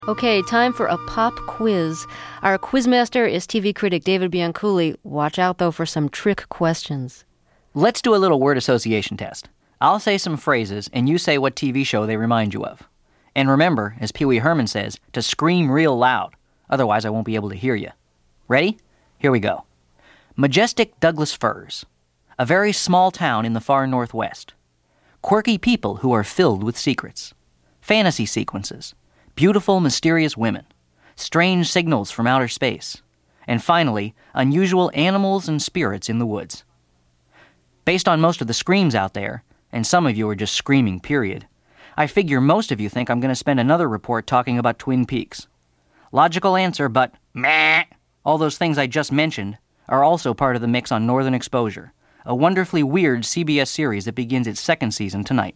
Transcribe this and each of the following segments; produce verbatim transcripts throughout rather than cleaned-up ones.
Okay, time for a pop quiz. Our quizmaster is T V critic David Bianculli. Watch out, though, for some trick questions. Let's do a little word association test. I'll say some phrases, and you say what T V show they remind you of. And remember, as Pee Wee Herman says, to scream real loud. Otherwise, I won't be able to hear you. Ready? Here we go. Majestic Douglas Firs. A very small town in the far northwest. Quirky people who are filled with secrets. Fantasy sequences. Beautiful, mysterious women. Strange signals from outer space. And finally, unusual animals and spirits in the woods. Based on most of the screams out there, and some of you are just screaming, period, I figure most of you think I'm going to spend another report talking about Twin Peaks. Logical answer, but meh. All those things I just mentioned are also part of the mix on Northern Exposure, a wonderfully weird C B S series that begins its second season tonight.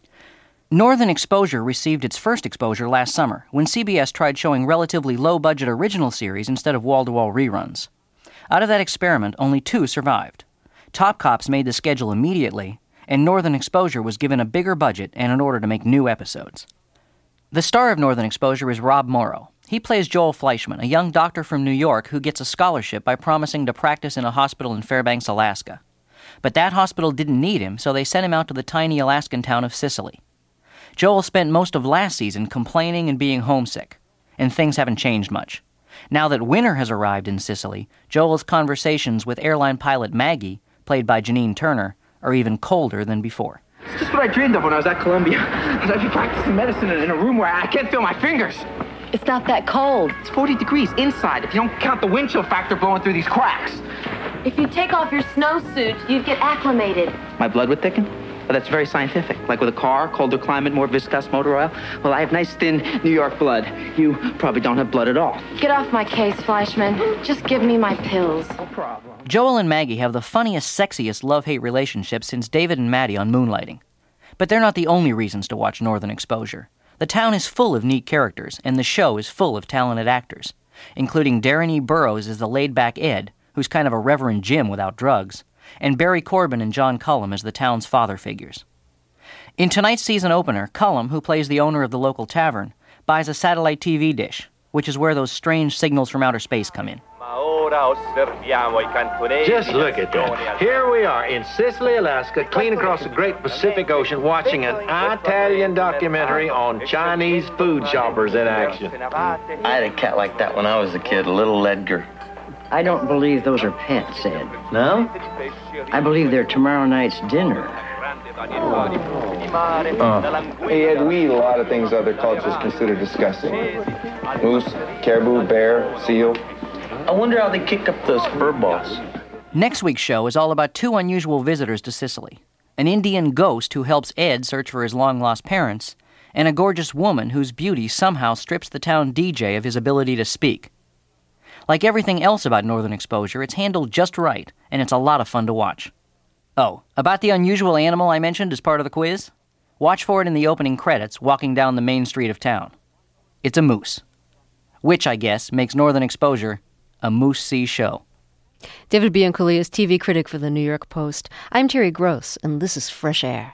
Northern Exposure received its first exposure last summer when C B S tried showing relatively low-budget original series instead of wall-to-wall reruns. Out of that experiment, only two survived. Top Cops made the schedule immediately, and Northern Exposure was given a bigger budget and in order to make new episodes. The star of Northern Exposure is Rob Morrow. He plays Joel Fleischman, a young doctor from New York who gets a scholarship by promising to practice in a hospital in Fairbanks, Alaska. But that hospital didn't need him, so they sent him out to the tiny Alaskan town of Sicily. Joel spent most of last season complaining and being homesick, and things haven't changed much. Now that winter has arrived in Sicily, Joel's conversations with airline pilot Maggie, played by Janine Turner, are even colder than before. It's just what I dreamed of when I was at Columbia. I'd be practicing medicine in a room where I can't feel my fingers. It's not that cold. It's forty degrees inside if you don't count the wind chill factor blowing through these cracks. If you take off your snowsuit, you'd get acclimated. My blood would thicken? Well, that's very scientific. Like with a car, colder climate, more viscous motor oil. Well, I have nice, thin New York blood. You probably don't have blood at all. Get off my case, Fleischman. Just give me my pills. No problem. Joel and Maggie have the funniest, sexiest love-hate relationship since David and Maddie on Moonlighting. But they're not the only reasons to watch Northern Exposure. The town is full of neat characters, and the show is full of talented actors, including Darren E. Burroughs as the laid-back Ed, who's kind of a Reverend Jim without drugs, and Barry Corbin and John Cullum as the town's father figures. In tonight's season opener, Cullum, who plays the owner of the local tavern, buys a satellite T V dish, which is where those strange signals from outer space come in. Just look at that. Here we are in Sicily, Alaska, clean across the great Pacific Ocean, watching an Italian documentary on Chinese food shoppers in action. I had a cat like that when I was a kid, a little Edgar. I don't believe those are pets, Ed. No? I believe they're tomorrow night's dinner. Uh. Hey, Ed, we eat a lot of things other cultures consider disgusting. Moose, caribou, bear, seal. I wonder how they kick up those fur balls. Next week's show is all about two unusual visitors to Sicily. An Indian ghost who helps Ed search for his long-lost parents, and a gorgeous woman whose beauty somehow strips the town D J of his ability to speak. Like everything else about Northern Exposure, it's handled just right, and it's a lot of fun to watch. Oh, about the unusual animal I mentioned as part of the quiz? Watch for it in the opening credits, walking down the main street of town. It's a moose. Which, I guess, makes Northern Exposure a moose-see show. David Bianculli is T V critic for the New York Post. I'm Terry Gross, and this is Fresh Air.